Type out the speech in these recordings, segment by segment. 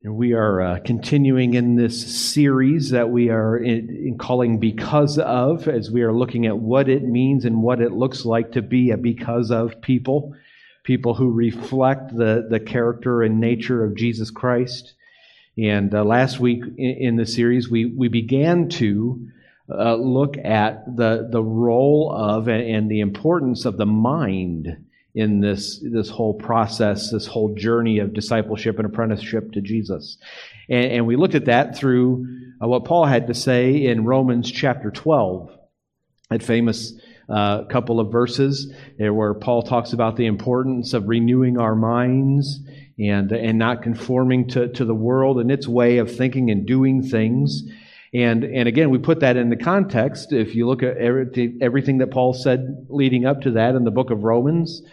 We are continuing in this series that we are calling Because Of, as we are looking at what it means and what it looks like to be a because of people who reflect the character and nature of Jesus Christ. And last week in the series, we began to look at the role of and the importance of the mind in this whole process, this whole journey of discipleship and apprenticeship to Jesus. And we looked at that through what Paul had to say in Romans chapter 12, that famous couple of verses there where Paul talks about the importance of renewing our minds and not conforming to the world and its way of thinking and doing things. And again, we put that in the context. If you look at everything that Paul said leading up to that in the book of Romans,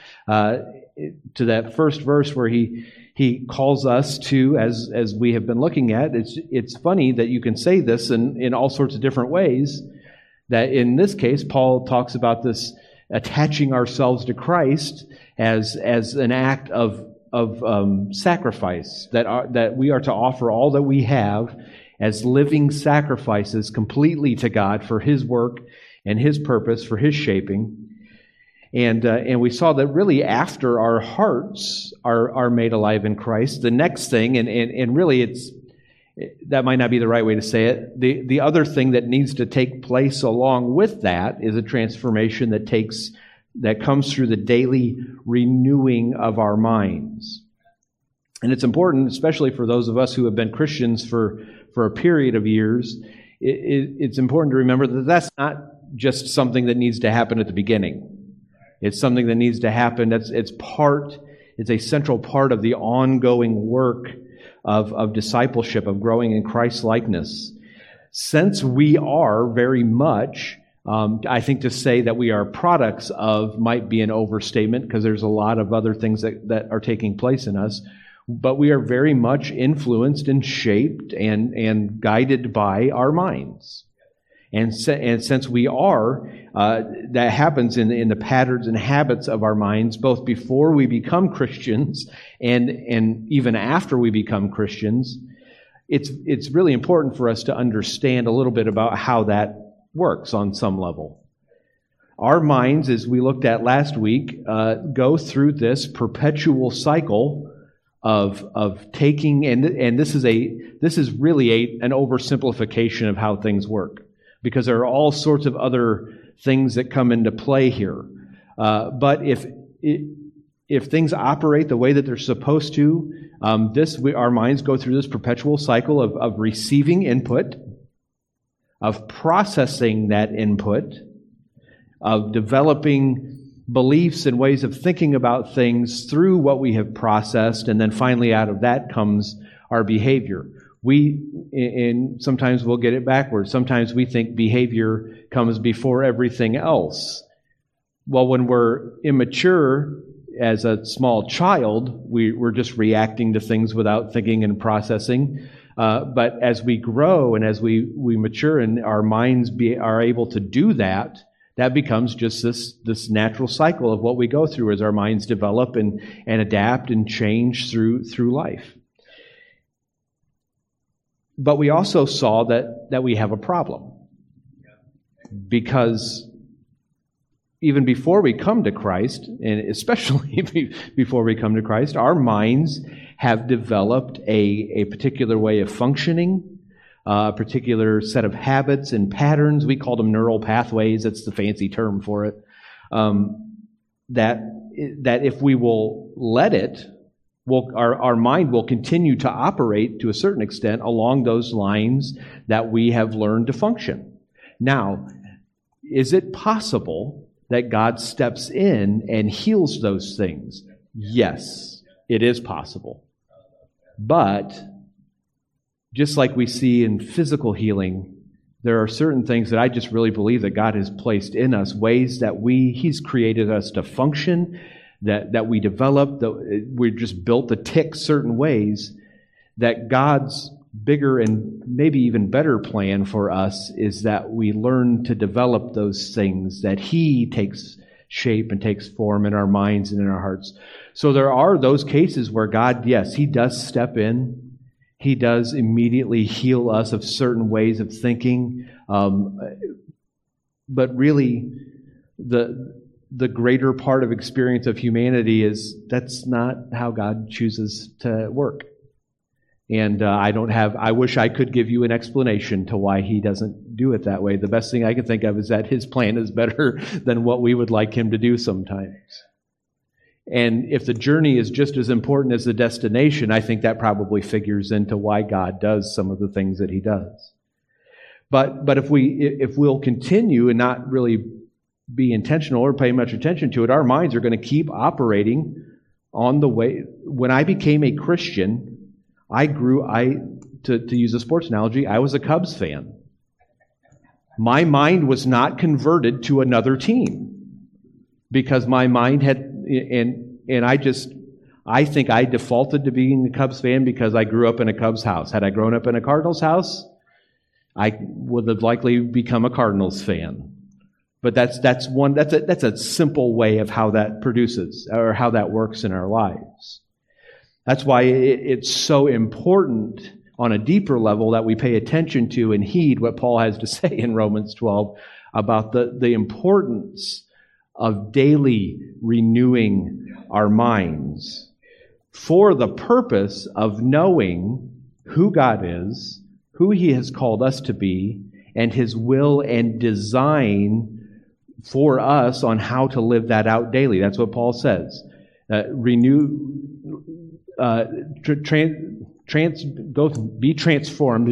to that first verse where he calls us to, as we have been looking at, it's funny that you can say this in all sorts of different ways. That in this case, Paul talks about this attaching ourselves to Christ as an act of sacrifice, that we are to offer all that we have as living sacrifices completely to God for His work and His purpose, for His shaping. And we saw that really after our hearts are made alive in Christ, the next thing, and really that might not be the right way to say it, the other thing that needs to take place along with that is a transformation that comes through the daily renewing of our minds. And it's important, especially for those of us who have been Christians for a period of years, it's important to remember that that's not just something that needs to happen at the beginning. It's something that needs to happen. It's a central part of the ongoing work of discipleship, of growing in Christ's likeness. Since we are very much, I think to say that we are products of might be an overstatement because there's a lot of other things that are taking place in us. But we are very much influenced and shaped and guided by our minds. And since we are, that happens in the patterns and habits of our minds, both before we become Christians and even after we become Christians, it's really important for us to understand a little bit about how that works on some level. Our minds, as we looked at last week, go through this perpetual cycle of taking, and this is really an oversimplification of how things work, because there are all sorts of other things that come into play here. But if things operate the way that they're supposed to, our minds go through this perpetual cycle of receiving input, of processing that input, of developing beliefs and ways of thinking about things through what we have processed, and then finally out of that comes our behavior. And sometimes we'll get it backwards. Sometimes we think behavior comes before everything else. Well, when we're immature as a small child, we're just reacting to things without thinking and processing. But as we grow and as we mature and our minds are able to do that becomes just this natural cycle of what we go through as our minds develop and adapt and change through life. But we also saw that we have a problem. Because even before we come to Christ, and especially before we come to Christ, our minds have developed a particular way of functioning, a particular set of habits and patterns. We call them neural pathways. That's the fancy term for it. That if we will let it, our mind will continue to operate to a certain extent along those lines that we have learned to function. Now, is it possible that God steps in and heals those things? Yes, it is possible. But just like we see in physical healing, there are certain things that I just really believe that God has placed in us, ways that He's created us to function, that we develop, that we're just built to tick certain ways, that God's bigger and maybe even better plan for us is that we learn to develop those things, that He takes shape and takes form in our minds and in our hearts. So there are those cases where God, yes, He does step in. He does immediately heal us of certain ways of thinking. But really, the greater part of experience of humanity is that's not how God chooses to work. And I wish I could give you an explanation to why He doesn't do it that way. The best thing I can think of is that His plan is better than what we would like Him to do sometimes. And if the journey is just as important as the destination, I think that probably figures into why God does some of the things that He does. But if we'll continue and not really be intentional or pay much attention to it, our minds are going to keep operating on the way. When I became a Christian, to use a sports analogy, I was a Cubs fan. My mind was not converted to another team because my mind had, and I think I defaulted to being a Cubs fan because I grew up in a Cubs house. Had I grown up in a Cardinals house, I would have likely become a Cardinals fan. But that's a simple way of how that produces or how that works in our lives. That's why it's so important on a deeper level that we pay attention to and heed what Paul has to say in Romans 12 about the importance of daily renewing our minds for the purpose of knowing who God is, who He has called us to be, and His will and design for us on how to live that out daily. That's what Paul says. Be transformed.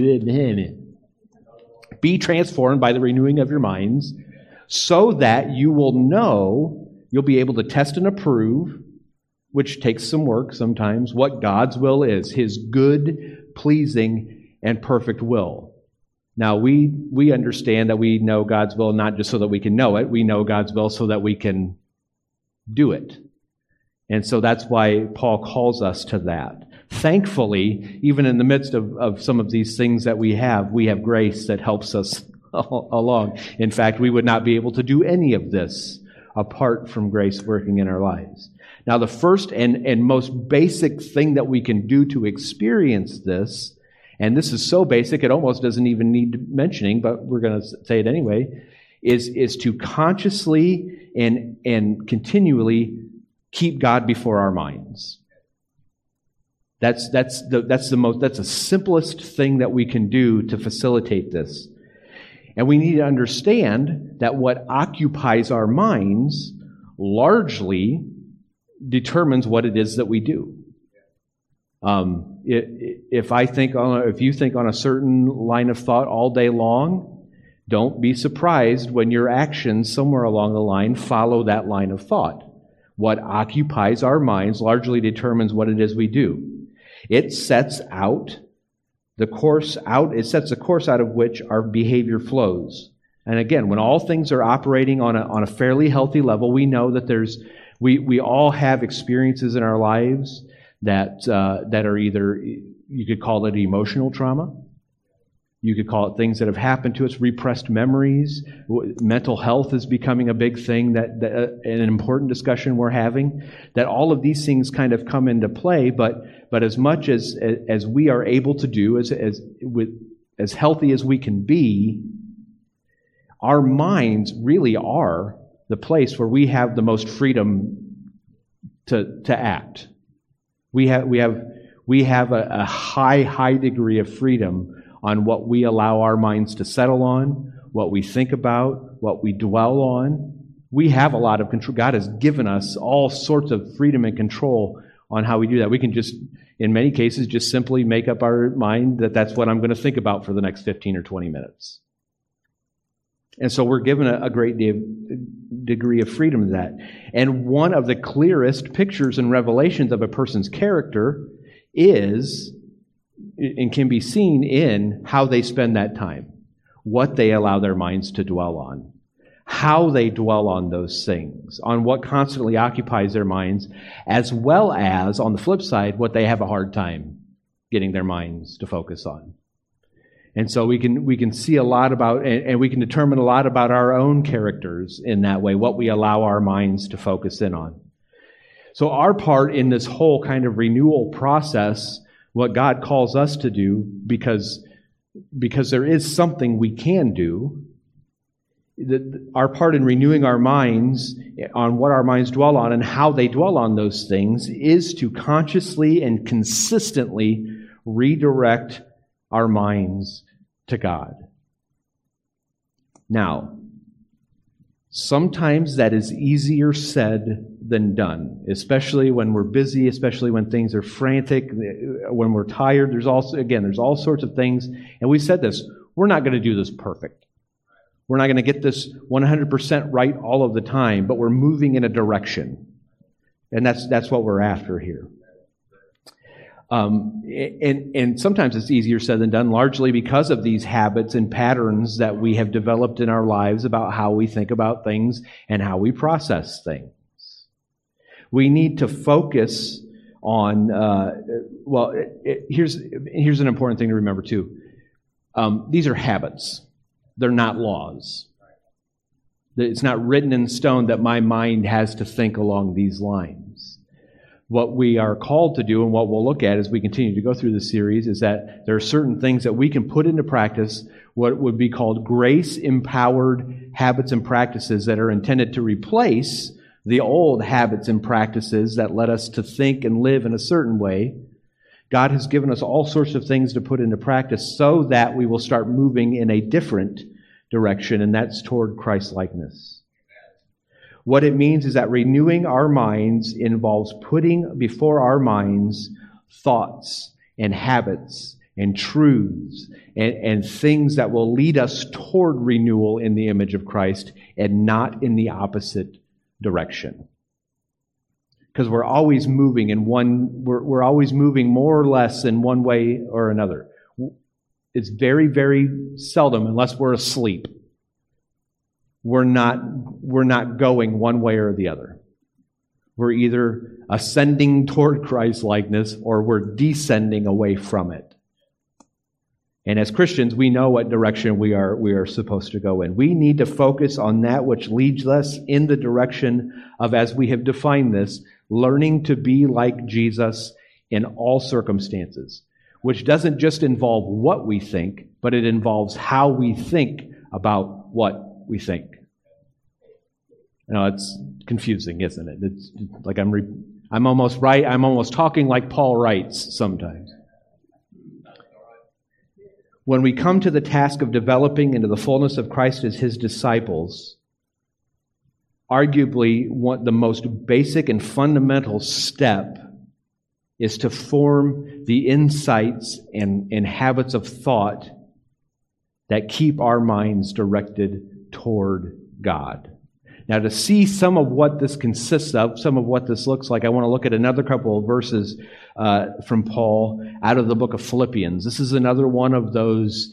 Be transformed by the renewing of your minds, so that you'll be able to test and approve, which takes some work sometimes, what God's will is, His good, pleasing, and perfect will. Now, we understand that we know God's will not just so that we can know it. We know God's will so that we can do it. And so that's why Paul calls us to that. Thankfully, even in the midst of some of these things that we have grace that helps us along. In fact, we would not be able to do any of this apart from grace working in our lives. Now, the first and most basic thing that we can do to experience this, and this is so basic it almost doesn't even need mentioning, but we're going to say it anyway, is to consciously and continually keep God before our minds. That's the simplest thing that we can do to facilitate this. And we need to understand that what occupies our minds largely determines what it is that we do. If you think on a certain line of thought all day long, don't be surprised when your actions somewhere along the line follow that line of thought. What occupies our minds largely determines what it is we do. It sets the course out of which our behavior flows. And again, when all things are operating on a fairly healthy level, we know that we all have experiences in our lives that are either, you could call it emotional trauma, you could call it things that have happened to us, repressed memories. Mental health is becoming a big thing, that an important discussion we're having, that all of these things kind of come into play, but as much as we are able to do, as healthy as we can be, our minds really are the place where we have the most freedom to act. We have a high degree of freedom on what we allow our minds to settle on, what we think about, what we dwell on. We have a lot of control. God has given us all sorts of freedom and control on how we do that. We can just, in many cases, just simply make up our mind that that's what I'm going to think about for the next 15 or 20 minutes. And so we're given a great degree of freedom to that. And one of the clearest pictures and revelations of a person's character is, and can be seen in how they spend that time, what they allow their minds to dwell on, how they dwell on those things, on what constantly occupies their minds, as well as, on the flip side, what they have a hard time getting their minds to focus on. And so we can see a lot about, and we can determine a lot about our own characters in that way, what we allow our minds to focus in on. So our part in this whole kind of renewal process what God calls us to do, because there is something we can do. Our part in renewing our minds on what our minds dwell on and how they dwell on those things is to consciously and consistently redirect our minds to God. Now, sometimes that is easier said than done, especially when we're busy, especially when things are frantic, when we're tired. There's all sorts of things. And we said this, we're not going to do this perfect. We're not going to get this 100% right all of the time, but we're moving in a direction. And that's what we're after here. And sometimes it's easier said than done, largely because of these habits and patterns that we have developed in our lives about how we think about things and how we process things. We need to focus on, here's an important thing to remember too. These are habits. They're not laws. It's not written in stone that my mind has to think along these lines. What we are called to do and what we'll look at as we continue to go through this series is that there are certain things that we can put into practice, what would be called grace-empowered habits and practices that are intended to replace the old habits and practices that led us to think and live in a certain way. God has given us all sorts of things to put into practice so that we will start moving in a different direction, and that's toward Christ-likeness. What it means is that renewing our minds involves putting before our minds thoughts and habits and truths and things that will lead us toward renewal in the image of Christ and not in the opposite direction. Because we're always moving we're always moving more or less in one way or another. It's very, very seldom, unless we're asleep, we're not going one way or the other. We're either ascending toward Christ-likeness or we're descending away from it. And as Christians, we know what direction we are supposed to go in. We need to focus on that which leads us in the direction of, as we have defined this, learning to be like Jesus in all circumstances, which doesn't just involve what we think, but it involves how we think about what we think. Now, it's confusing, isn't it? It's like I'm almost talking like Paul writes sometimes. When we come to the task of developing into the fullness of Christ as His disciples, arguably the most basic and fundamental step is to form the insights and habits of thought that keep our minds directed toward God. Now, to see some of what this consists of, some of what this looks like, I want to look at another couple of verses from Paul out of the book of Philippians. This is another one of those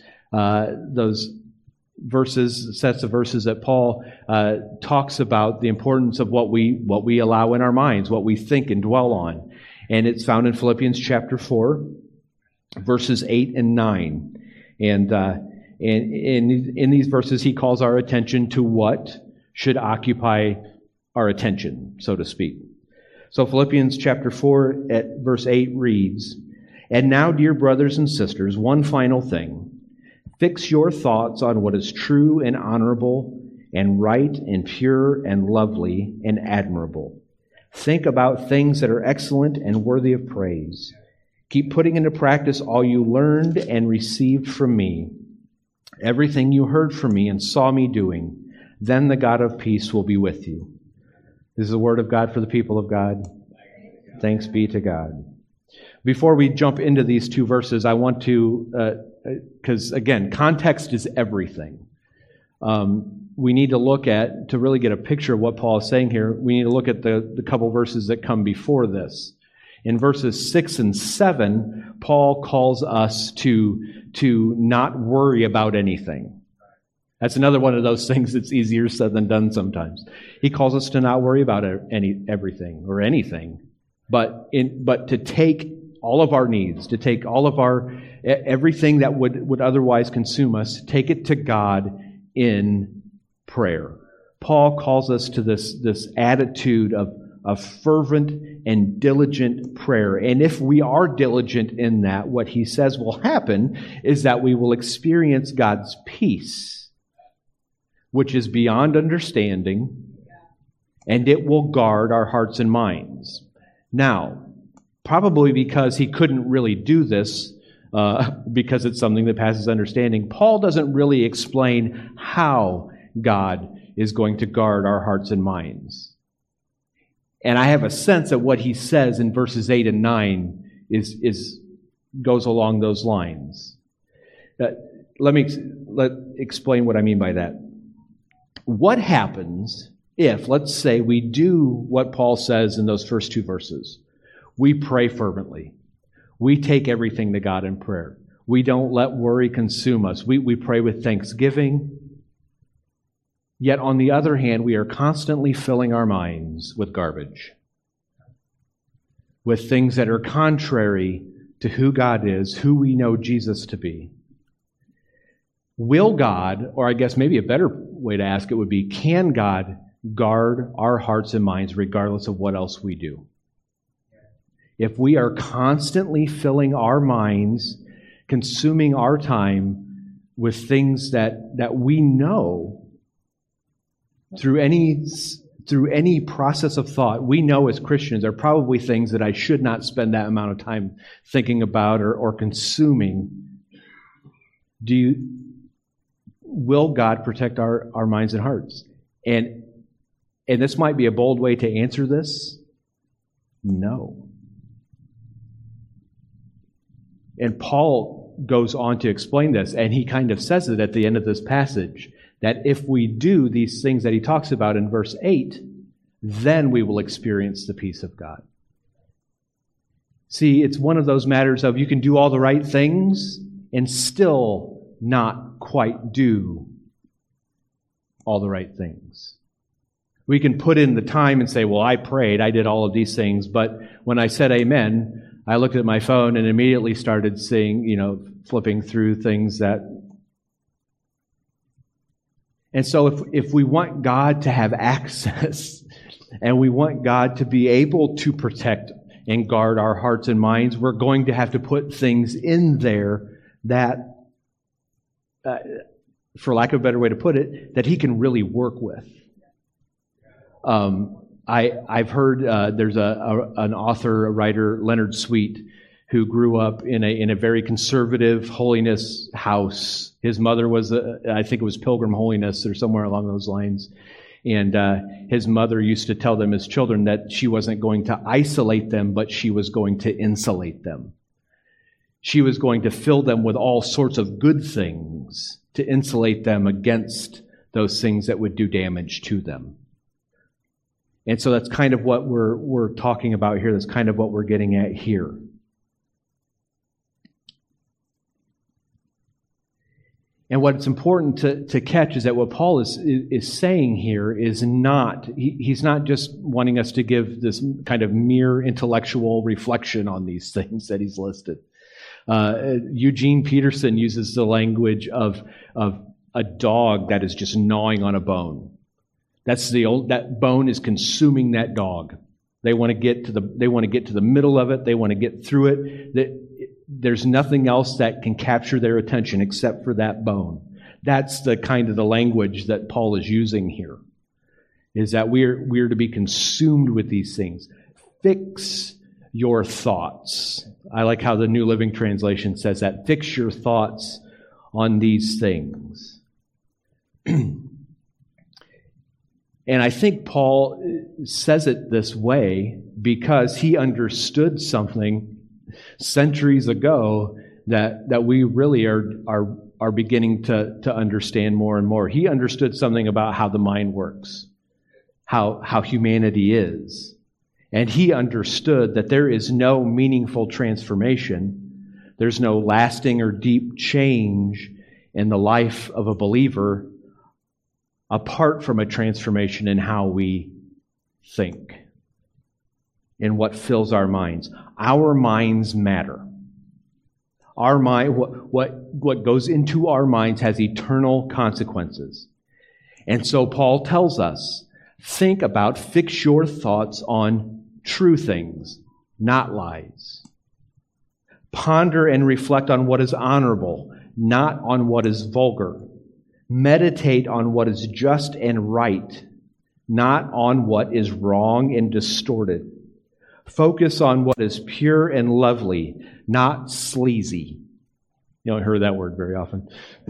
verses, sets of verses that Paul talks about the importance of what we allow in our minds, what we think and dwell on. And it's found in Philippians chapter 4, verses 8 and 9. And in these verses, he calls our attention to what should occupy our attention, so to speak. So Philippians chapter 4 at verse 8 reads, "And now, dear brothers and sisters, one final thing. Fix your thoughts on what is true and honorable and right and pure and lovely and admirable. Think about things that are excellent and worthy of praise. Keep putting into practice all you learned and received from me, everything you heard from me and saw me doing. Then the God of peace will be with you." This is the word of God for the people of God. Thanks be to God. Before we jump into these two verses, I want to, because again, context is everything. We need to look at, to really get a picture of what Paul is saying here, we need to look at the couple verses that come before this. In verses 6 and 7, Paul calls us to not worry about anything. That's another one of those things that's easier said than done sometimes. He calls us to not worry about everything or anything, but to take all of our needs, to take all of everything that would otherwise consume us, take it to God in prayer. Paul calls us to this attitude of of fervent and diligent prayer. And if we are diligent in that, what he says will happen is that we will experience God's peace, which is beyond understanding, and it will guard our hearts and minds. Now, probably because he couldn't really do this, because it's something that passes understanding, Paul doesn't really explain how God is going to guard our hearts and minds. And I have a sense that what he says in verses 8 and 9 goes along those lines. Let me explain what I mean by that. What happens if, let's say, we do what Paul says in those first two verses? We pray fervently. We take everything to God in prayer. We don't let worry consume us. We pray with thanksgiving. Yet, on the other hand, we are constantly filling our minds with garbage, with things that are contrary to who God is, who we know Jesus to be. Will God, or I guess maybe a better way to ask it would be, can God guard our hearts and minds regardless of what else we do? If we are constantly filling our minds, consuming our time with things that we know, through any process of thought, we know as Christians are probably things that I should not spend that amount of time thinking about or consuming. Will God protect our minds and hearts? And this might be a bold way to answer this. No. And Paul goes on to explain this, and he kind of says it at the end of this passage, that if we do these things that he talks about in verse 8, then we will experience the peace of God. See, it's one of those matters of you can do all the right things and still not quite do all the right things. We can put in the time and say, well, I prayed, I did all of these things, but when I said amen, I looked at my phone and immediately started seeing, flipping through things that... And so if we want God to have access and we want God to be able to protect and guard our hearts and minds, we're going to have to put things in there that, for lack of a better way to put it, that he can really work with. I've heard there's an author, a writer, Leonard Sweet, who grew up in a very conservative holiness house. His mother was, I think it was Pilgrim Holiness or somewhere along those lines. And his mother used to tell them as children that she wasn't going to isolate them, but she was going to insulate them. She was going to fill them with all sorts of good things to insulate them against those things that would do damage to them. And so that's kind of what we're talking about here. That's kind of what we're getting at here. And what's important to catch is that what Paul is saying here is not, he's not just wanting us to give this kind of mere intellectual reflection on these things that he's listed. Eugene Peterson uses the language of a dog that is just gnawing on a bone. That bone is consuming that dog. They want to get to the middle of it. They want to get through it. There's nothing else that can capture their attention except for that bone. That's the kind of the language that Paul is using here, is that we're to be consumed with these things. Fix your thoughts. I like how the New Living Translation says that. Fix your thoughts on these things. And I think Paul says it this way because he understood something centuries ago that we really are beginning to understand more and more. He understood something about how the mind works, how humanity is. And he understood that there is no meaningful transformation. There's no lasting or deep change in the life of a believer apart from a transformation in how we think, in what fills our minds. Our minds matter. Our mind, what goes into our minds has eternal consequences. And so Paul tells us Fix your thoughts on true things, not lies. Ponder and reflect on what is honorable, not on what is vulgar. Meditate on what is just and right, not on what is wrong and distorted. Focus on what is pure and lovely, not sleazy. You don't hear that word very often.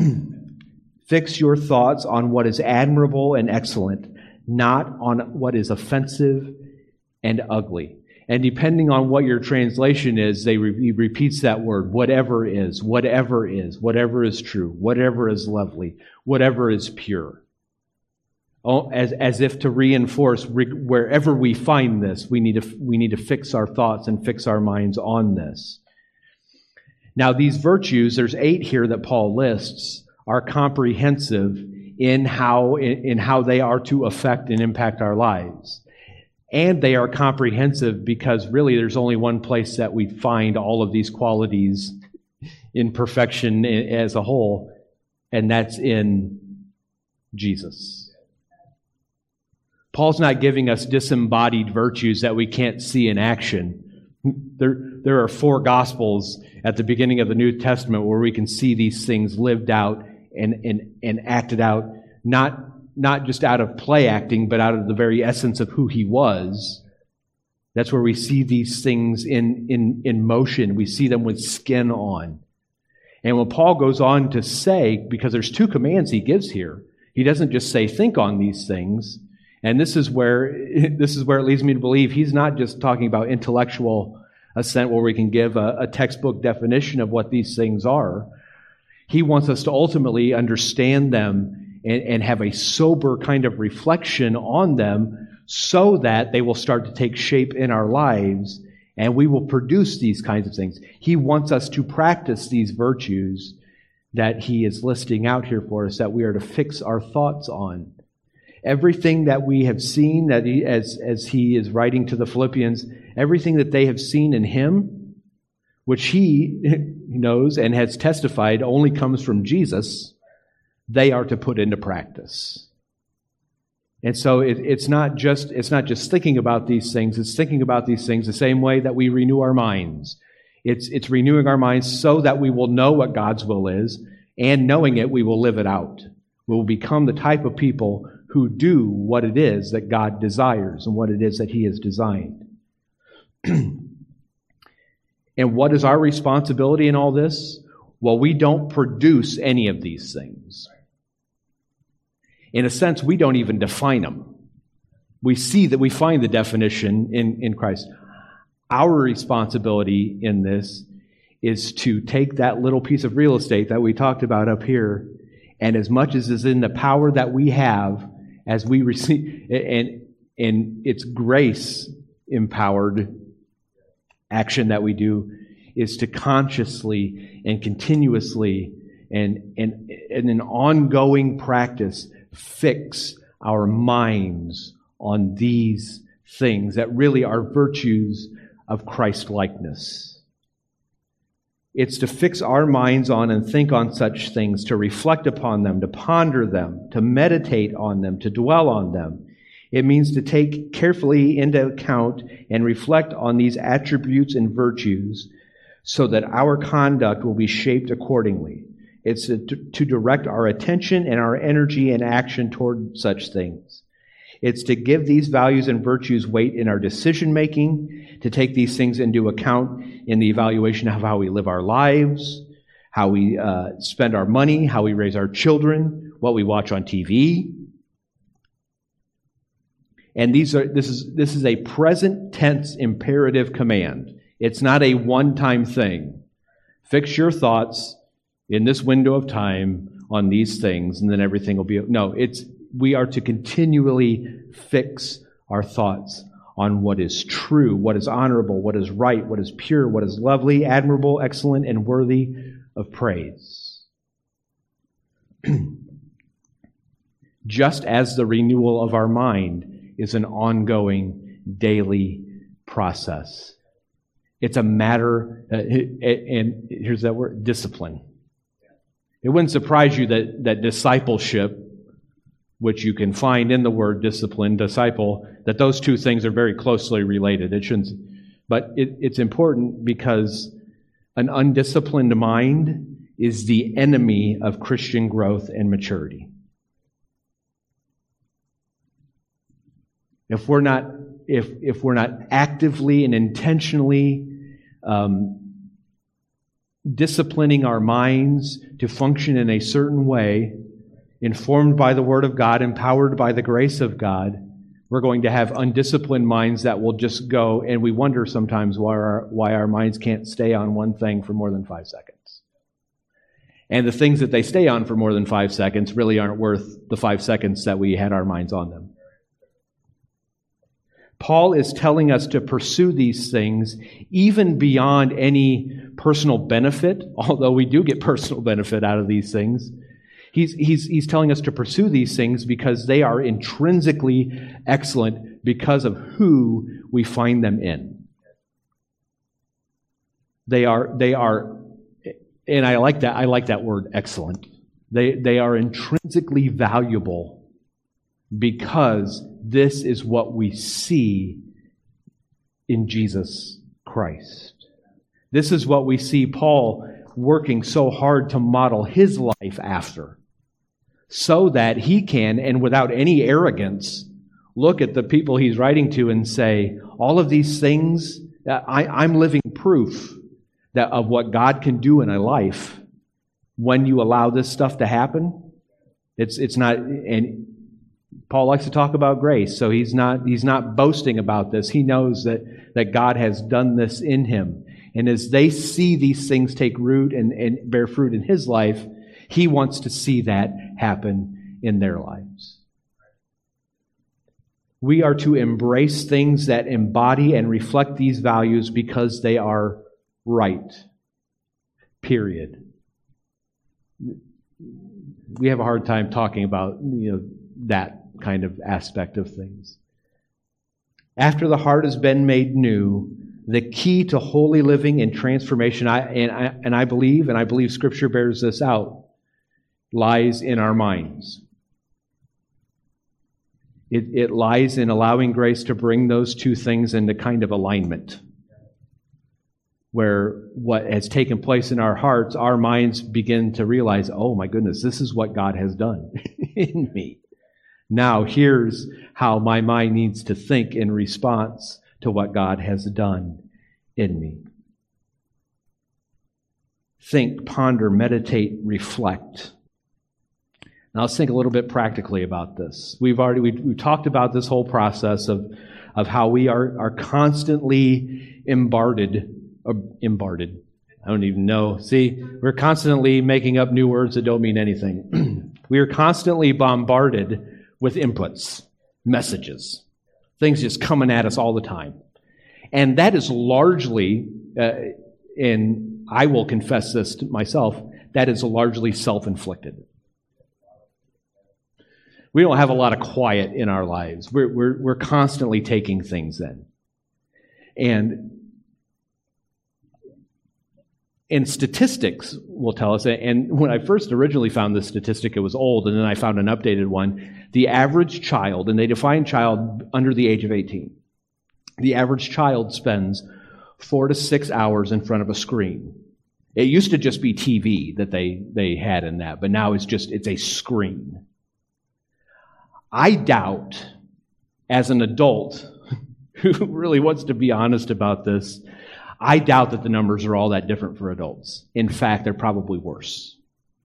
Fix your thoughts on what is admirable and excellent, not on what is offensive and ugly. And depending on what your translation is, he repeats that word, whatever is true, whatever is lovely, whatever is pure. Oh, as if to reinforce, wherever we find this, we need to fix our thoughts and fix our minds on this. Now, these virtues, there's 8 here that Paul lists, are comprehensive in how they are to affect and impact our lives. And they are comprehensive because really there's only one place that we find all of these qualities in perfection as a whole, and that's in Jesus. Paul's not giving us disembodied virtues that we can't see in action. There are 4 Gospels at the beginning of the New Testament where we can see these things lived out and acted out, not just out of play acting, but out of the very essence of who he was. That's where we see these things in motion. We see them with skin on. And when Paul goes on to say, because there's 2 commands he gives here, he doesn't just say, think on these things. And this is where it leads me to believe he's not just talking about intellectual assent where we can give a textbook definition of what these things are. He wants us to ultimately understand them and have a sober kind of reflection on them so that they will start to take shape in our lives and we will produce these kinds of things. He wants us to practice these virtues that he is listing out here for us, that we are to fix our thoughts on. Everything that we have seen, that as he is writing to the Philippians, everything that they have seen in him, which he knows and has testified only comes from Jesus, they are to put into practice. And so it's not just thinking about these things, it's thinking about these things the same way that we renew our minds. It's renewing our minds so that we will know what God's will is, and knowing it, we will live it out. We will become the type of people who do what it is that God desires and what it is that he has designed. And what is our responsibility in all this? Well, we don't produce any of these things. In a sense, we don't even define them. We see that we find the definition in Christ. Our responsibility in this is to take that little piece of real estate that we talked about up here, and as much as is in the power that we have, as we receive, and it's grace-empowered action that we do, is to consciously and continuously and in an ongoing practice fix our minds on these things that really are virtues of Christ-likeness. It's to fix our minds on and think on such things, to reflect upon them, to ponder them, to meditate on them, to dwell on them. It means to take carefully into account and reflect on these attributes and virtues so that our conduct will be shaped accordingly. It's to direct our attention and our energy and action toward such things. It's to give these values and virtues weight in our decision-making, to take these things into account in the evaluation of how we live our lives, how we spend our money, how we raise our children, what we watch on TV. And this is a present tense imperative command. It's not a one-time thing. Fix your thoughts in this window of time on these things, and then everything will be... No, we are to continually fix our thoughts on what is true, what is honorable, what is right, what is pure, what is lovely, admirable, excellent, and worthy of praise. Just as the renewal of our mind is an ongoing daily process. It's a matter, and here's that word, discipline. It wouldn't surprise you that discipleship which you can find in the word discipline, disciple, that those two things are very closely related. But it's important because an undisciplined mind is the enemy of Christian growth and maturity. If we're not actively and intentionally disciplining our minds to function in a certain way, informed by the Word of God, empowered by the grace of God, we're going to have undisciplined minds that will just go, and we wonder sometimes why our minds can't stay on one thing for more than 5 seconds. And the things that they stay on for more than 5 seconds really aren't worth the 5 seconds that we had our minds on them. Paul is telling us to pursue these things even beyond any personal benefit, although we do get personal benefit out of these things. He's telling us to pursue these things because they are intrinsically excellent because of who we find them in. They are, and I like that word, excellent. They are intrinsically valuable because this is what we see in Jesus Christ. This is what we see Paul working so hard to model his life after, so that he can, and without any arrogance, look at the people he's writing to and say, all of these things, I'm living proof that of what God can do in a life when you allow this stuff to happen. It's not, and Paul likes to talk about grace, so he's not boasting about this. He knows that God has done this in him. And as they see these things take root and bear fruit in his life, he wants to see that happen in their lives. We are to embrace things that embody and reflect these values because they are right. Period. We have a hard time talking about, that kind of aspect of things. After the heart has been made new, the key to holy living and transformation, I believe Scripture bears this out, lies in our minds. It lies in allowing grace to bring those two things into kind of alignment, where what has taken place in our hearts, our minds begin to realize, oh my goodness, this is what God has done in me. Now here's how my mind needs to think in response to what God has done in me. Think, ponder, meditate, reflect. Now let's think a little bit practically about this. We've talked about this whole process of how we are constantly bombarded. I don't even know. See, we're constantly making up new words that don't mean anything. We are constantly bombarded with inputs, messages, things just coming at us all the time. And that is largely, and I will confess this to myself, that is largely self-inflicted. We don't have a lot of quiet in our lives. We're constantly taking things in. And statistics will tell us, and when I first originally found this statistic, it was old, and then I found an updated one. The average child, and they define child under the age of 18, the average child spends 4 to 6 hours in front of a screen. It used to just be TV that they had in that, but now it's a screen. I doubt, as an adult who really wants to be honest about this, I doubt that the numbers are all that different for adults. In fact, they're probably worse.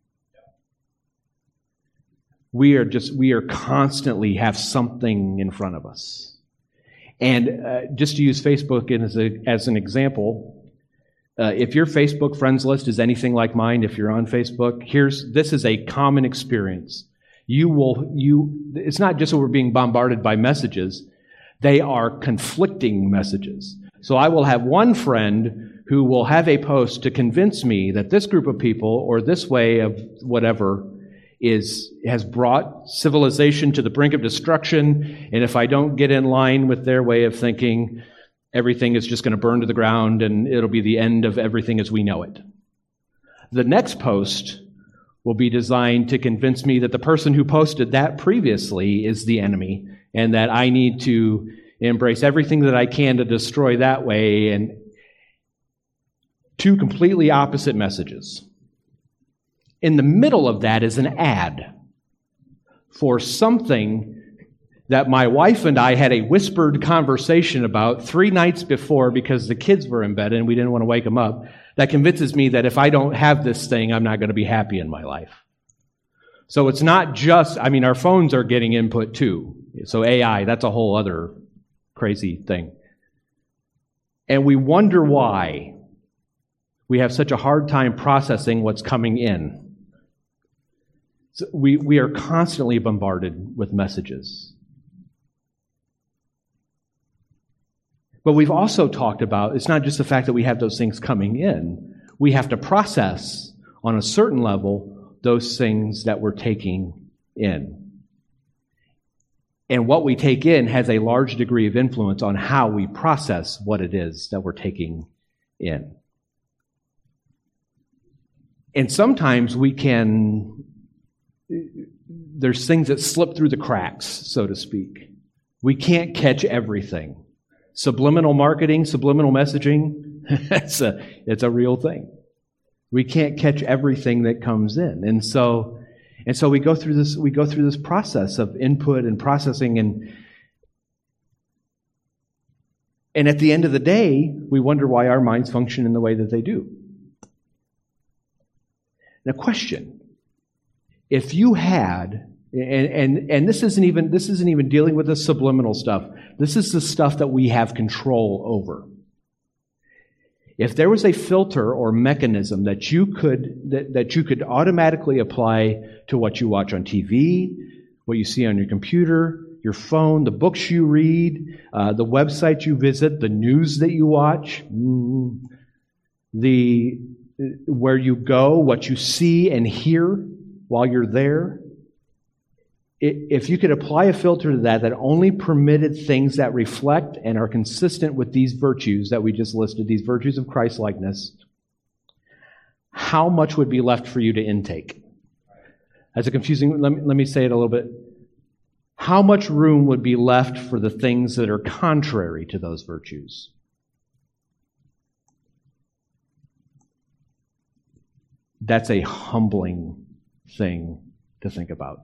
We are constantly have something in front of us. And just to use Facebook as an example, if your Facebook friends list is anything like mine, if you're on Facebook, this is a common experience. It's not just that we're being bombarded by messages, they are conflicting messages. So I will have one friend who will have a post to convince me that this group of people or this way of whatever has brought civilization to the brink of destruction, and if I don't get in line with their way of thinking, everything is just going to burn to the ground and it'll be the end of everything as we know it. The next post will be designed to convince me that the person who posted that previously is the enemy and that I need to embrace everything that I can to destroy that way. And two completely opposite messages. In the middle of that is an ad for something that my wife and I had a whispered conversation about 3 nights before because the kids were in bed and we didn't want to wake them up, that convinces me that if I don't have this thing, I'm not going to be happy in my life. So it's not just, our phones are getting input too. So AI, that's a whole other crazy thing. And we wonder why we have such a hard time processing what's coming in. So we are constantly bombarded with messages. But we've also talked about, it's not just the fact that we have those things coming in. We have to process on a certain level those things that we're taking in. And what we take in has a large degree of influence on how we process what it is that we're taking in. And sometimes there's things that slip through the cracks, so to speak. We can't catch everything. Subliminal marketing, subliminal messaging, it's a real thing. We can't catch everything that comes in. And so we go through this process of input and processing, and at the end of the day, we wonder why our minds function in the way that they do. Now, question: if you had, and this isn't even dealing with the subliminal stuff. This is the stuff that we have control over. If there was a filter or mechanism that you could automatically apply to what you watch on TV, what you see on your computer, your phone, the books you read, the website you visit, the news that you watch, where you go, what you see and hear while you're there. If you could apply a filter to that only permitted things that reflect and are consistent with these virtues that we just listed, these virtues of Christ-likeness, how much would be left for you to intake? That's a confusing, let me say it a little bit. How much room would be left for the things that are contrary to those virtues? That's a humbling thing to think about.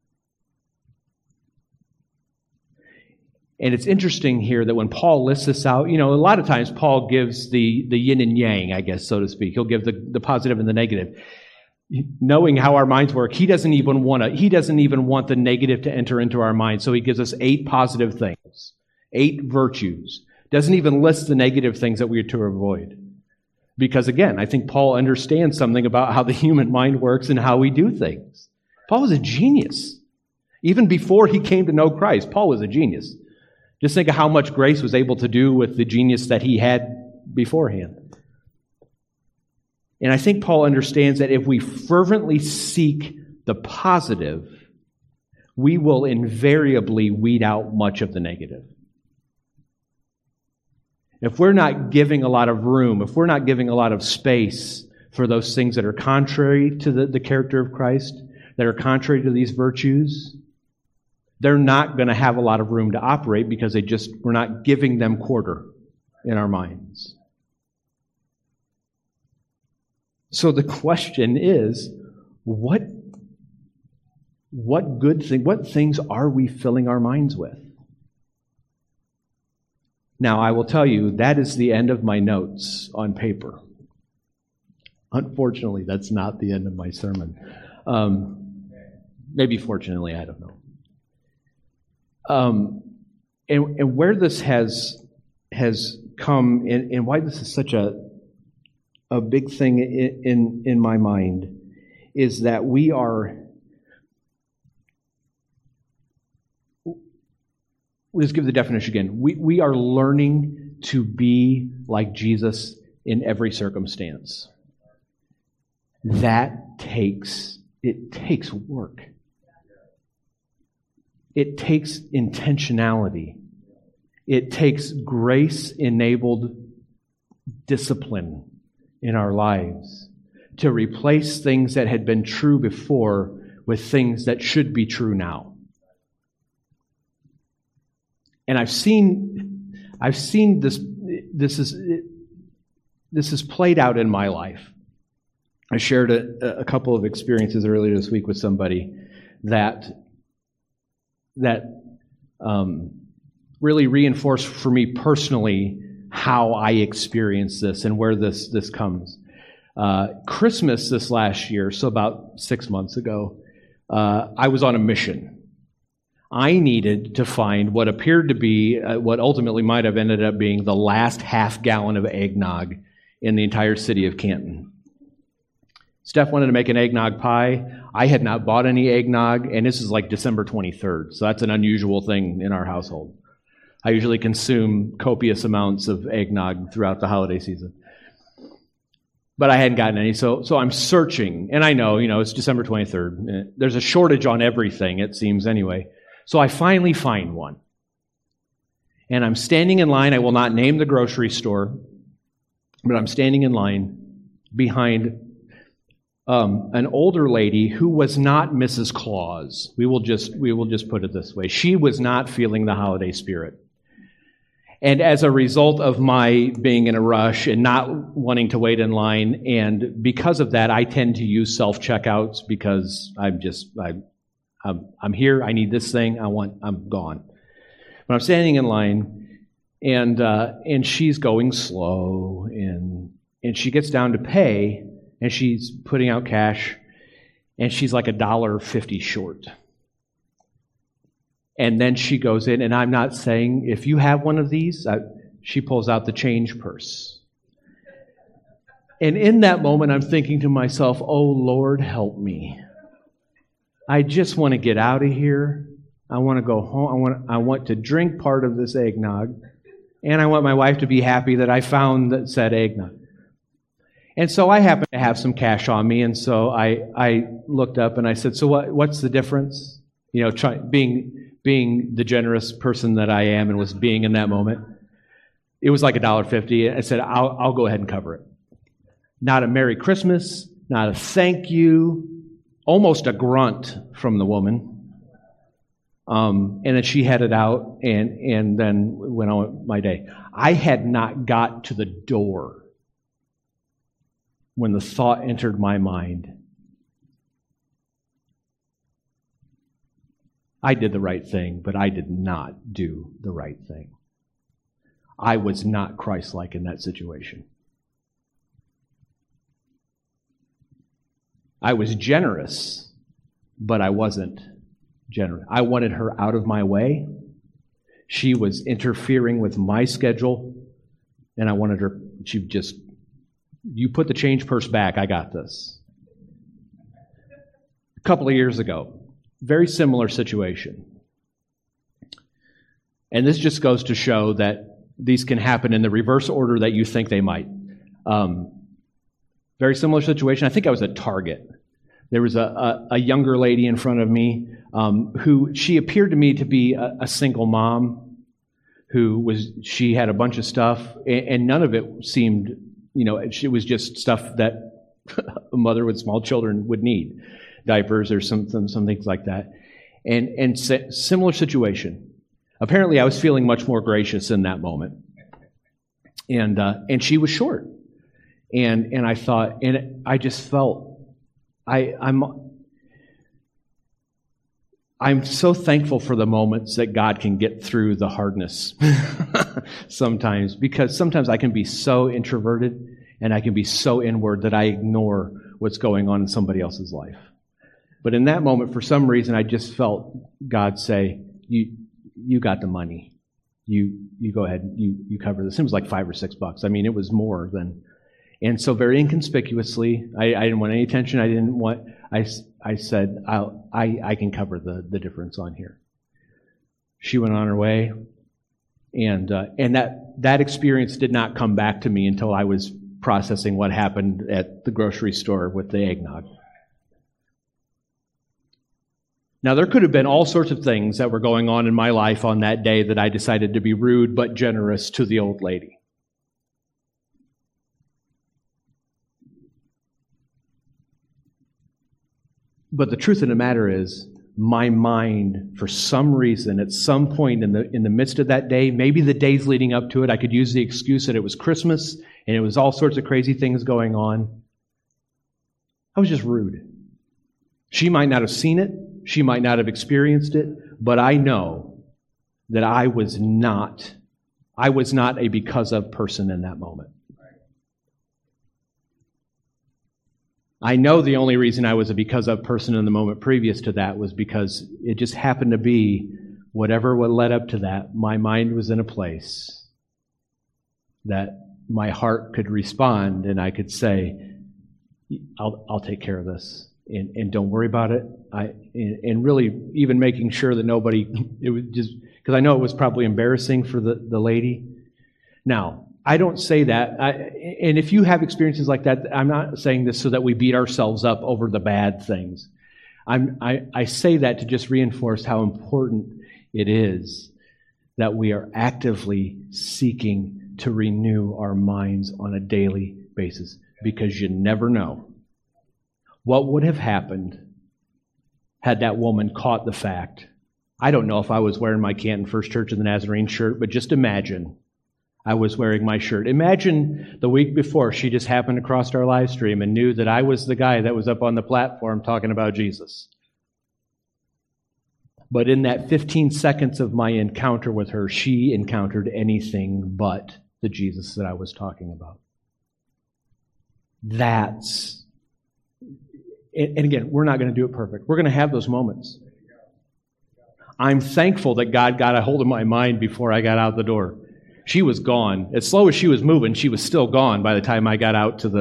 And it's interesting here that when Paul lists this out, a lot of times Paul gives the yin and yang, I guess, so to speak. He'll give the positive and the negative. Knowing how our minds work, he doesn't even want the negative to enter into our minds. So he gives us 8 positive things, 8 virtues. Doesn't even list the negative things that we are to avoid. Because again, I think Paul understands something about how the human mind works and how we do things. Paul was a genius. Even before he came to know Christ, Paul was a genius. Just think of how much grace was able to do with the genius that he had beforehand. And I think Paul understands that if we fervently seek the positive, we will invariably weed out much of the negative. If we're not giving a lot of room, if we're not giving a lot of space for those things that are contrary to the character of Christ, that are contrary to these virtues, they're not going to have a lot of room to operate because we're not giving them quarter in our minds. So the question is, what things are we filling our minds with? Now, I will tell you, that is the end of my notes on paper. Unfortunately, that's not the end of my sermon. Maybe fortunately, I don't know. And where this has come, and why this is such a big thing in my mind, is that let's give the definition again. We are learning to be like Jesus in every circumstance. It takes work. It takes intentionality. It takes grace-enabled discipline in our lives to replace things that had been true before with things that should be true now. And I've seen this is played out in my life. I shared a couple of experiences earlier this week with somebody that really reinforced for me personally how I experience this and where this comes. Christmas this last year, so about 6 months ago, I was on a mission. I needed to find what appeared to be, what ultimately might have ended up being the last half gallon of eggnog in the entire city of Canton. Steph wanted to make an eggnog pie. I had not bought any eggnog, and this is like December 23rd, so that's an unusual thing in our household. I usually consume copious amounts of eggnog throughout the holiday season. But I hadn't gotten any, so I'm searching, and I know, it's December 23rd. There's a shortage on everything, it seems anyway. So I finally find one. And I'm standing in line. I will not name the grocery store, but I'm standing in line behind an older lady who was not Mrs. Claus. We will just put it this way. She was not feeling the holiday spirit. And as a result of my being in a rush and not wanting to wait in line, and because of that, I tend to use self-checkouts because I'm here, I need this thing, I'm gone. But I'm standing in line, and she's going slow, and she gets down to pay, and she's putting out cash, and she's like $1.50 short. And then she goes in, and I'm not saying, if you have one of these, she pulls out the change purse. And in that moment, I'm thinking to myself, oh, Lord, help me. I just want to get out of here. I want to go home. I want to drink part of this eggnog. And I want my wife to be happy that I found that said eggnog. And so I happen to have some cash on me, and so I looked up and I said, so what's the difference? Being the generous person that I am and was being in that moment. It was like $1.50. I said, I'll go ahead and cover it. Not a Merry Christmas, not a thank you, almost a grunt from the woman. And then she headed out and then went on with my day. I had not got to the door when the thought entered my mind, I did the right thing, but I did not do the right thing. I was not Christ-like in that situation. I was generous, but I wasn't generous. I wanted her out of my way. She was interfering with my schedule, and I wanted her, you put the change purse back, I got this. A couple of years ago, very similar situation. And this just goes to show that these can happen in the reverse order that you think they might. Very similar situation. I think I was at Target. There was a younger lady in front of me who she appeared to me to be a single mom she had a bunch of stuff, and none of it seemed, it was just stuff that a mother with small children would need. Diapers or some things like that. And similar situation. Apparently I was feeling much more gracious in that moment. And she was short. And I thought, and I just felt, I'm so thankful for the moments that God can get through the hardness sometimes, because sometimes I can be so introverted and I can be so inward that I ignore what's going on in somebody else's life. But in that moment, for some reason, I just felt God say, you got the money. You go ahead, you cover this. It was like $5 or $6. I mean, it was more than. And so very inconspicuously, I didn't want any attention. I said, I can cover the difference on here. She went on her way. And that experience did not come back to me until I was processing what happened at the grocery store with the eggnog. Now, there could have been all sorts of things that were going on in my life on that day that I decided to be rude but generous to the old lady. But the truth of the matter is, my mind, for some reason, at some point in the midst of that day, maybe the days leading up to it, I could use the excuse that it was Christmas and it was all sorts of crazy things going on. I was just rude. She might not have seen it. She might not have experienced it. But I know that I was not a because of person in that moment. I know the only reason I was a because of person in the moment previous to that was because it just happened to be whatever what led up to that, my mind was in a place that my heart could respond and I could say, I'll take care of this and don't worry about it. And really even making sure that nobody, it was just, because I know it was probably embarrassing for the lady. Now, I don't say that, and if you have experiences like that, I'm not saying this so that we beat ourselves up over the bad things. I say that to just reinforce how important it is that we are actively seeking to renew our minds on a daily basis, because you never know what would have happened had that woman caught the fact. I don't know if I was wearing my Canton First Church of the Nazarene shirt, but just imagine I was wearing my shirt. Imagine the week before she just happened across our live stream and knew that I was the guy that was up on the platform talking about Jesus. But in that 15 seconds of my encounter with her, she encountered anything but the Jesus that I was talking about. That's, and again, we're not going to do it perfect. We're going to have those moments. I'm thankful that God got a hold of my mind before I got out the door. She was gone. As slow as she was moving, she was still gone by the time I got out to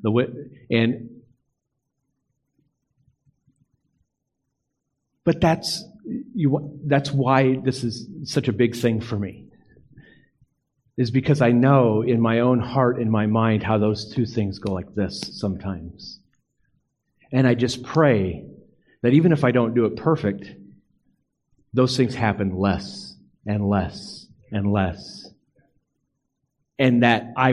but that's why this is such a big thing for me. Is because I know in my own heart and my mind how those two things go like this sometimes. And I just pray that even if I don't do it perfect, those things happen less and less and less. And that I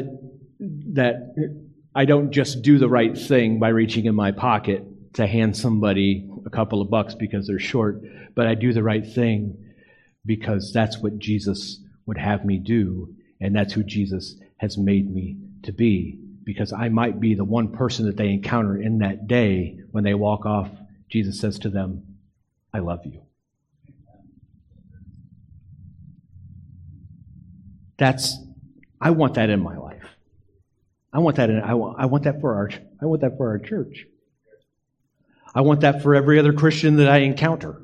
don't just do the right thing by reaching in my pocket to hand somebody a couple of bucks because they're short, but I do the right thing because that's what Jesus would have me do, and that's who Jesus has made me to be. Because I might be the one person that they encounter in that day when they walk off. Jesus says to them, I love you. I want that in my life. I want that for our church. I want that for every other Christian that I encounter.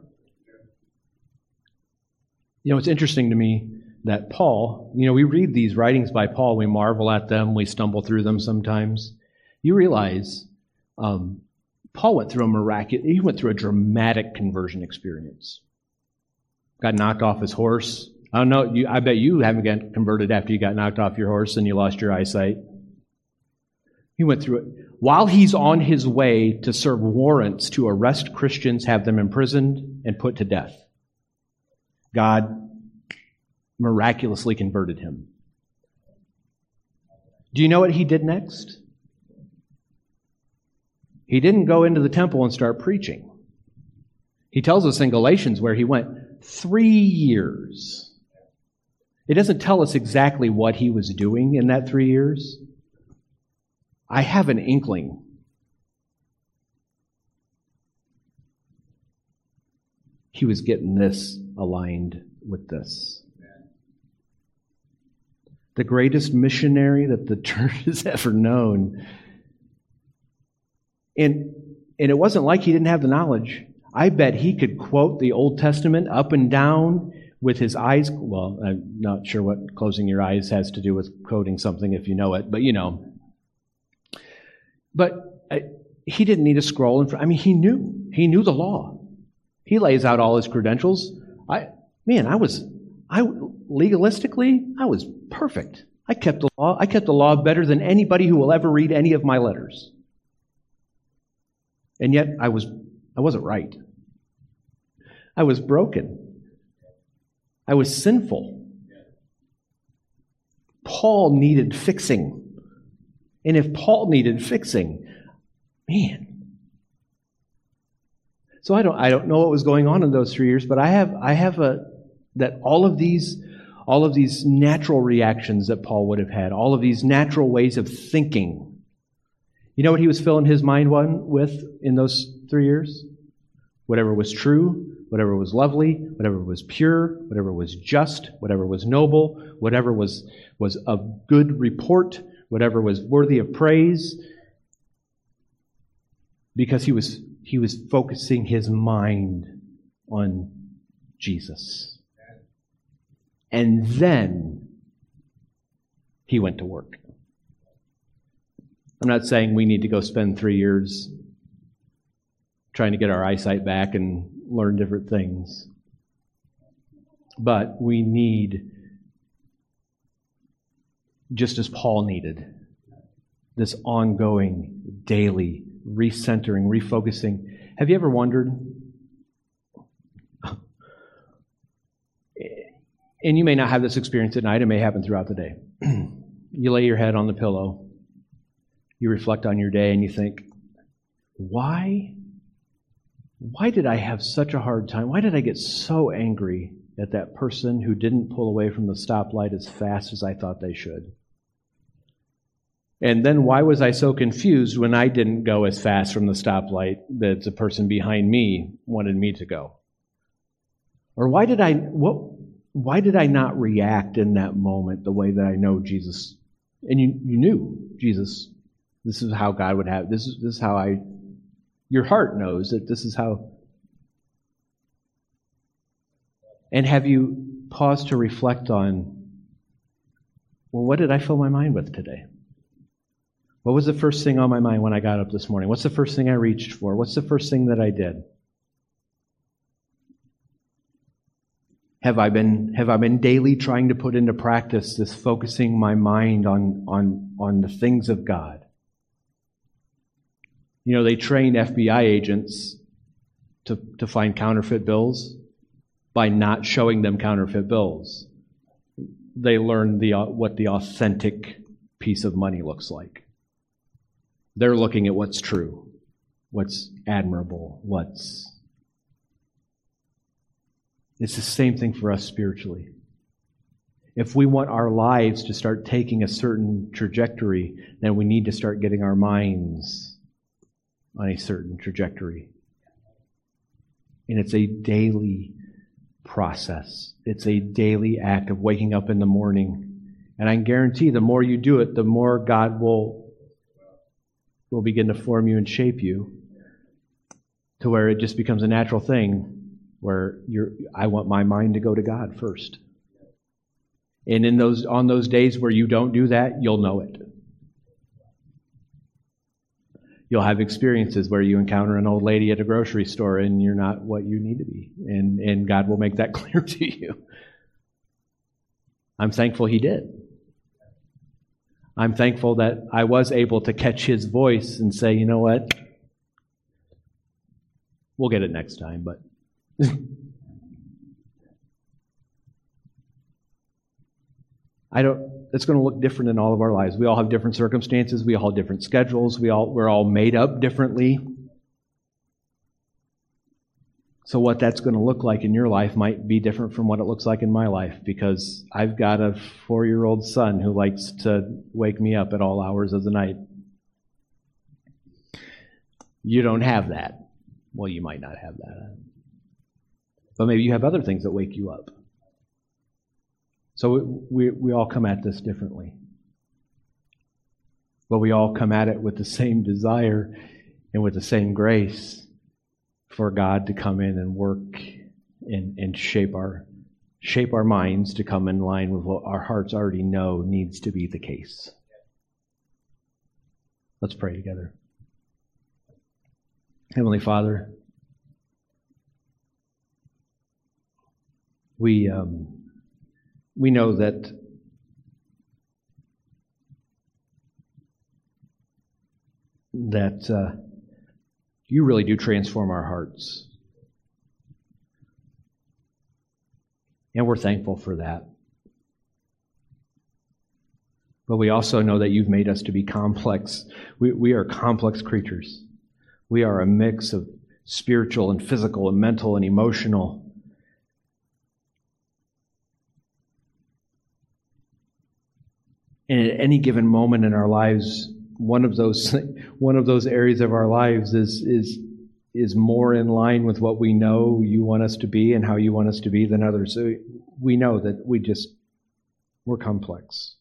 You know, it's interesting to me that Paul, we read these writings by Paul, we marvel at them, we stumble through them sometimes. You realize Paul went through a dramatic conversion experience. Got knocked off his horse. I don't know, I bet you haven't gotten converted after you got knocked off your horse and you lost your eyesight. He went through it. While he's on his way to serve warrants to arrest Christians, have them imprisoned, and put to death, God miraculously converted him. Do you know what he did next? He didn't go into the temple and start preaching. He tells us in Galatians where he went 3 years. It doesn't tell us exactly what he was doing in that 3 years. I have an inkling. He was getting this aligned with this. The greatest missionary that the church has ever known. And it wasn't like he didn't have the knowledge. I bet he could quote the Old Testament up and down with his eyes. Well, I'm not sure what closing your eyes has to do with quoting something if you know it, but you know. But he didn't need a scroll. He knew the law. He lays out all his credentials. Legalistically, I was perfect. I kept the law. I kept the law better than anybody who will ever read any of my letters. And yet I wasn't right. I was broken. I was sinful. Paul needed fixing. And if Paul needed fixing, man, So I don't know what was going on in those 3 years, but I have that all of these natural reactions that Paul would have had, all of these natural ways of thinking. You know what he was filling his mind with in those 3 years? Whatever was true, whatever was lovely, whatever was pure, whatever was just, whatever was noble, whatever was of good report, whatever was worthy of praise. Because he was focusing his mind on Jesus. And then he went to work. I'm not saying we need to go spend 3 years trying to get our eyesight back and learn different things. But we need, just as Paul needed, this ongoing, daily recentering, refocusing. Have you ever wondered? And you may not have this experience at night. It may happen throughout the day. You lay your head on the pillow. You reflect on your day and you think, why did I have such a hard time? Why did I get so angry at that person who didn't pull away from the stoplight as fast as I thought they should? And then why was I so confused when I didn't go as fast from the stoplight that the person behind me wanted me to go? Or why did I not react in that moment the way that I know Jesus? And you knew Jesus. This is how God would have. This is how your heart knows that this is how. And have you paused to reflect on, well, what did I fill my mind with today? What was the first thing on my mind when I got up this morning? What's the first thing I reached for? What's the first thing that I did? Have I been daily trying to put into practice this focusing my mind on the things of God? You know, they train FBI agents to find counterfeit bills by not showing them counterfeit bills. They learn what the authentic piece of money looks like. They're looking at what's true, what's admirable, It's the same thing for us spiritually. If we want our lives to start taking a certain trajectory, then we need to start getting our minds on a certain trajectory. And it's a daily process. It's a daily act of waking up in the morning. And I can guarantee the more you do it, the more God will begin to form you and shape you to where it just becomes a natural thing where I want my mind to go to God first. And on those days where you don't do that, you'll know it. You'll have experiences where you encounter an old lady at a grocery store and you're not what you need to be. And God will make that clear to you. I'm thankful He did. I'm thankful that I was able to catch His voice and say, you know what? We'll get it next time, but it's going to look different in all of our lives. We all have different circumstances. We all have different schedules. We're all made up differently. So what that's going to look like in your life might be different from what it looks like in my life, because I've got a 4-year-old son who likes to wake me up at all hours of the night. You don't have that. Well, you might not have that. But maybe you have other things that wake you up. So we all come at this differently. But we all come at it with the same desire and with the same grace for God to come in and work and shape our minds to come in line with what our hearts already know needs to be the case. Let's pray together. Heavenly Father, we know that you really do transform our hearts. And we're thankful for that. But we also know that you've made us to be complex. We are complex creatures. We are a mix of spiritual and physical and mental and emotional. And at any given moment in our lives, one of those areas of our lives is more in line with what we know you want us to be and how you want us to be than others. So we know that we're complex.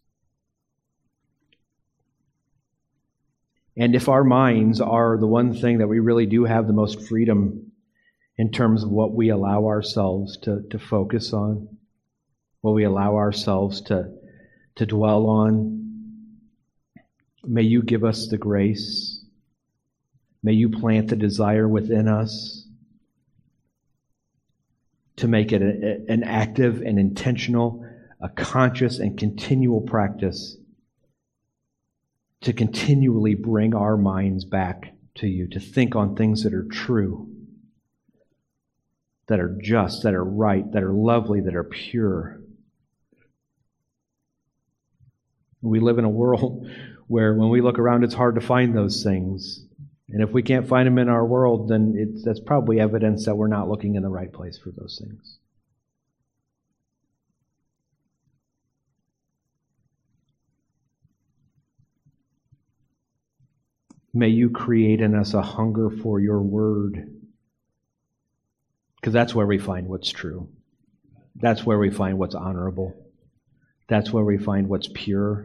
And if our minds are the one thing that we really do have the most freedom in terms of what we allow ourselves to focus on, what we allow ourselves to dwell on, may you give us the grace. May you plant the desire within us to make it an active and intentional, a conscious and continual practice to continually bring our minds back to you, to think on things that are true, that are just, that are right, that are lovely, that are pure. We live in a world where when we look around, it's hard to find those things. And if we can't find them in our world, then that's probably evidence that we're not looking in the right place for those things. May you create in us a hunger for your word, because that's where we find what's true. That's where we find what's honorable. That's where we find what's pure,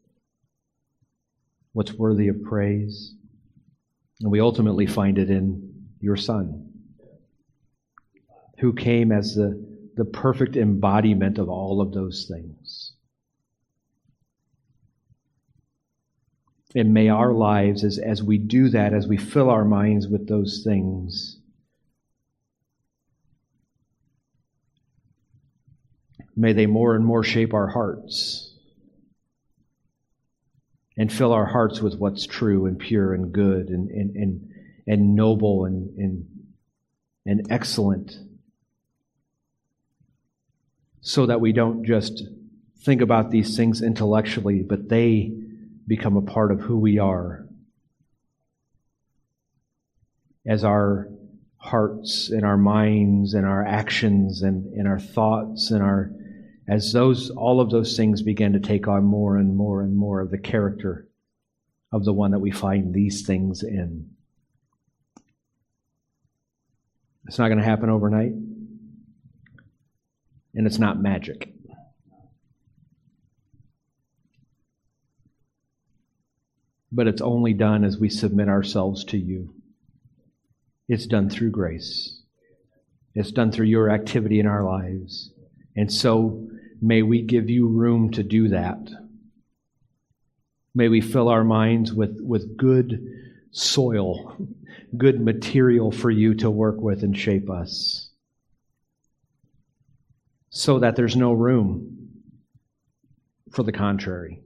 what's worthy of praise. And we ultimately find it in your Son, who came as the perfect embodiment of all of those things. And may our lives, as we do that, as we fill our minds with those things, may they more and more shape our hearts and fill our hearts with what's true and pure and good and noble and excellent, so that we don't just think about these things intellectually, but they become a part of who we are as our hearts and our minds and our actions and our thoughts and all of those things begin to take on more and more and more of the character of the one that we find these things in. It's not going to happen overnight, and it's not magic. But it's only done as we submit ourselves to you. It's done through grace. It's done through your activity in our lives. And so may we give you room to do that. May we fill our minds with good soil, good material for you to work with and shape us, so that there's no room for the contrary.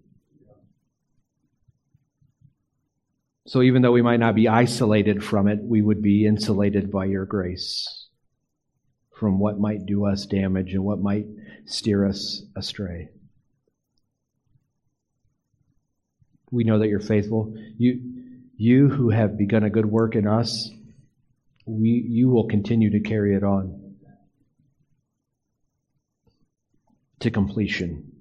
So even though we might not be isolated from it, we would be insulated by your grace from what might do us damage and what might steer us astray. We know that you're faithful. You who have begun a good work in us, you will continue to carry it on to completion,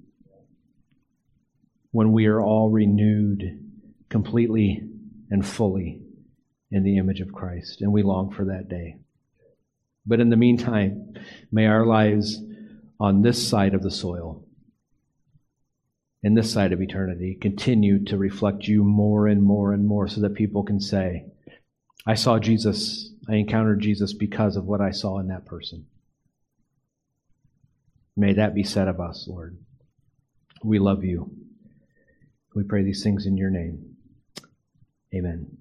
when we are all renewed completely and fully in the image of Christ. And we long for that day. But in the meantime, may our lives on this side of the soil, in this side of eternity, continue to reflect you more and more and more, so that people can say, I saw Jesus, I encountered Jesus because of what I saw in that person. May that be said of us, Lord. We love you. We pray these things in your name. Amen.